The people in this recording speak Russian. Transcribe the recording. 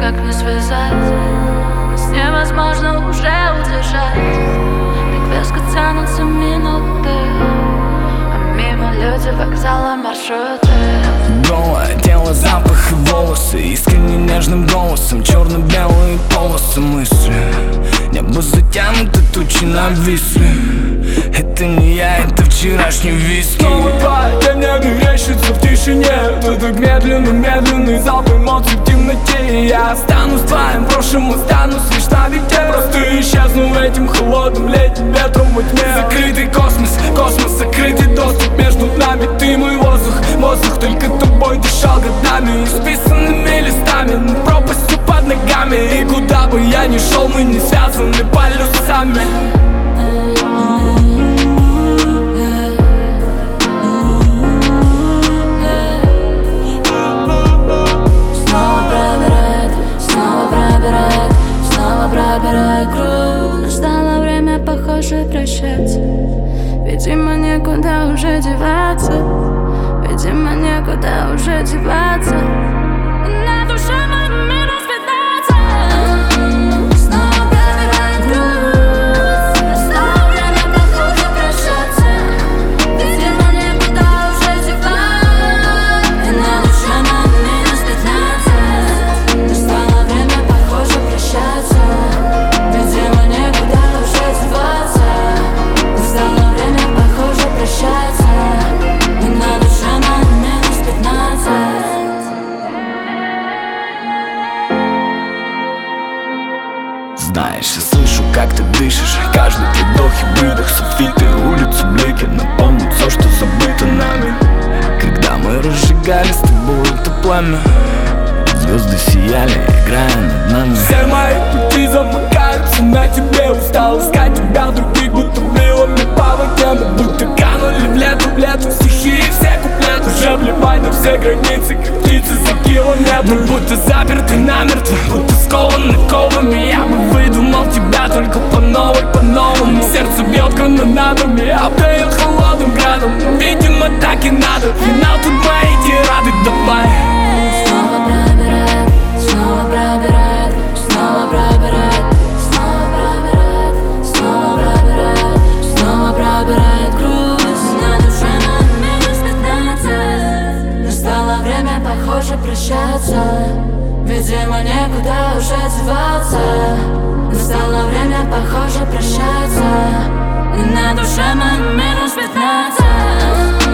никак не связать, нас невозможно уже удержать. Так вязко тянутся минуты, а мимо люди, вокзала, маршруты. Голое тело, запах и волосы, искренне нежным голосом, черно-белые полосы мысли. Небо затянуто, тучи нависли. Это не я, это вчерашний виски. Снова твоя тень мне мерещится в тишине. Ты так медленный залп эмоций в темноте. Я останусь твоим прошлым, останусь лишь на веке. Просто исчезну этим холодным летним ветром во тьме. Закрытый космос, закрытый доступ между нами. Ты мой воздух, только тобой дышал годами. Исписанными листами, над пропастью под ногами. И куда бы я ни шел, мы не связаны полюсами. Настало время, похоже, прощаться. Видимо, некуда уже деваться. Видимо, некуда уже деваться. На душе моем минус 15. Снова пробирает груз. Настало время, похоже, прощаться. Видимо, некуда уже деваться. И на душе моем минус 15. Настало время, похоже, прощаться. Видимо, некуда уже деваться. Настало время, похоже, прощаться. И на душе моем минус 15. Знаешь, я слышу, как ты дышишь. Каждый твой вдох и выдох. Софиты, улицы, блики напомнят все, что забыто нами. Когда мы разжигали с тобой это пламя, звезды сияли, играя над нами. Все мои пути замыкаются на тебе. Устал искать тебя в других, будто вилами по воде. Мы будто канули в лету стихи и все куплеты. Уже плевать на все границы, как птицы за километр. Мы будто заперты намертво, будто скованы ковами. Я бы выдумал тебя только по новому. Сердце бьет канонадами, обдает холодным градом. Видимо, так и надо. Финал тут мои тирады, давай. Снова пробирает, снова пробирает, снова пробирает, снова пробирает, снова пробирает, снова пробирает груз. На душе моем минус 15. Настало время, похоже, прощаться. Видимо, некуда уже деваться. Настало время, похоже, прощаться. И на душе моем минус 15.